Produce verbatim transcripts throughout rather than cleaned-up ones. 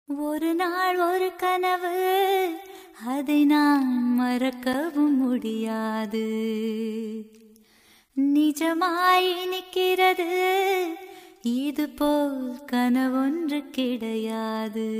ஒரு நாள் ஒரு கனவு, அதை நான் மறக்கவும் முடியாது. நிஜமாய் நிற்கிறது, இது போல் கனவொன்று கிடையாது.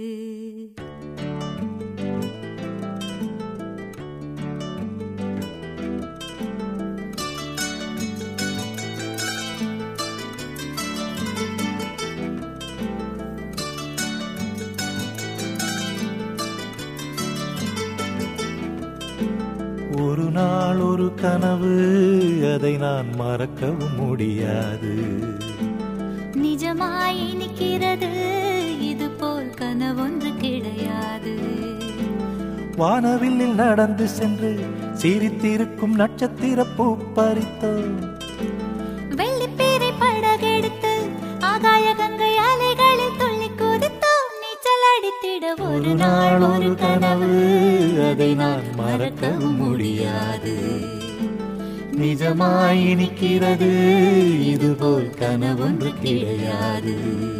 ஒரு நாள் ஒரு கனவு, அதை நான் மறக்கவும் முடியாது. நிஜமாய் நிற்கிறது, இது போல் கனவொன்று கிடையாது. வானவில்லில் நடந்து சென்று சிரித்திருக்கும் நட்சத்திர பூ பறித்தோ, வெள்ளிப்பீரை படகெடுத்து ஆகாய கங்கை அலைகளில் துள்ளி குதித்தோம், நீச்சல் அடித்திட. ஒரு நாள் ஒரு கனவு, அதை நான் மறக்கவும் முடியாது. நிஜமாய் நிற்கிறது, இது போல் கனவொன்று கிடையாது.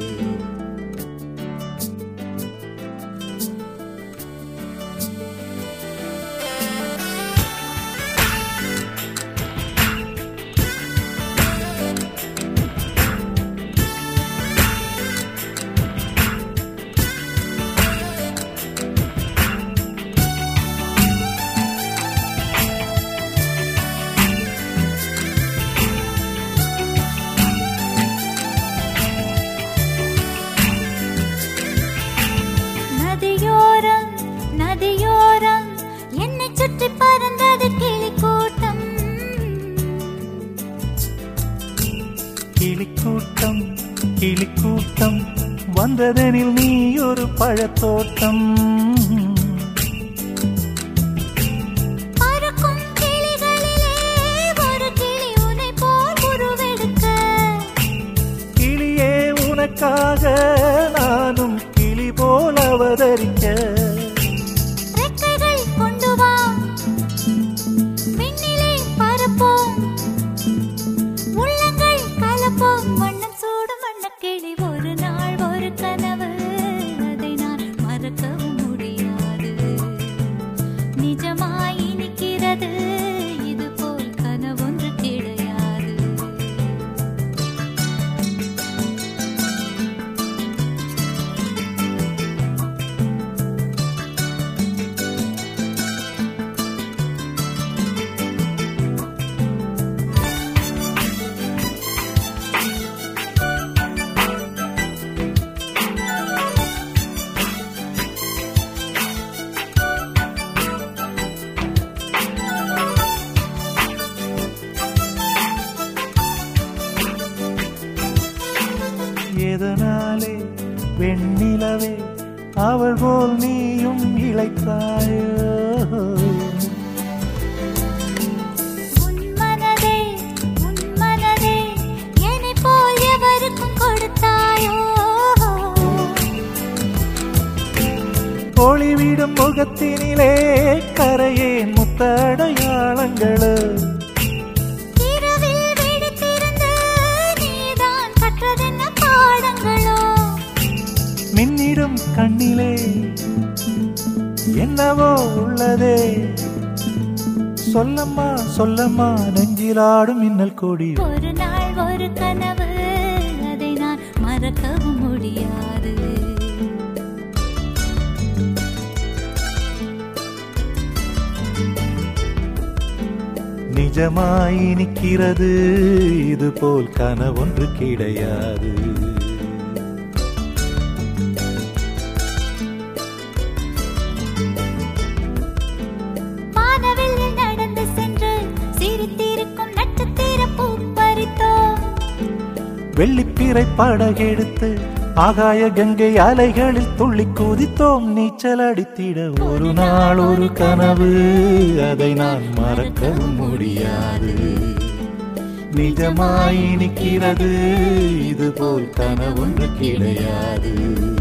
நதியோரம் நதியோரம் என்னை சுற்றி பறந்தது கிளிக்கூட்டம். கிளிக்கூட்டம் கிளிக்கூட்டம் வந்ததெனில் நீ ஒரு பழத்தோட்டம். பறக்கும் கிளிகளிலே ஒரு கிளி உன்னை போல் உருவெடுக்க. கிளியே உனக்காக நானும் கிளி போல் அவதரிக்க. ரெக்கைகள் கொண்டு வா, விண்ணிலே பறப்போம், உள்ளங்கள் கலப்போம், வண்ணம் சூடும் வண்ணக்கிளி. ஒரு நாள் ஒரு கனவு, அதை நான் மறக்கவும் முடியாது. நிஜமாய் நிற்கிறது, இது போல் கனவொன்று கிடையாது. எதனாலே வெண்ணிலவே அவள் போல் நீயும் இளைத்தாயோ? உன் மனதே உன் மனதே என்னை போல் எவருக்கும் கொடுத்தாயோ? ஒளிவிடும் முகத்தினிலே கரையே முத்தடையாளங்களோ. இரவில் விழித்திருந்து நீதான் கற்றதென்ன பாடங்களோ? மின்னிடும் கண்ணிலே என்னவோ உள்ளதே. சொல்லம்மா சொல்லம்மா நெஞ்சிலாடும் மின்னல் கொடி. ஒரு நாள் ஒரு கனவு, அதை நான் மறக்கவும் முடியாது. நிஜமாய் நிற்கிறது, இது போல் கனவொன்று கிடையாது. வானவில்லில் நடந்து சென்று சிரித்திருக்கும் நட்சத்திர பூ பறித்தோம், வெள்ளிப்பீரை படகெடுத்து ஆகாய கங்கை அலைகளில் துள்ளி குதித்தோம், நீச்சல் அடித்திட. ஒரு நாள் ஒரு கனவு, அதை நான் மறக்கவும் முடியாது. நிஜமாய் நிற்கிறது, இது போல் கனவொன்று கிடையாது.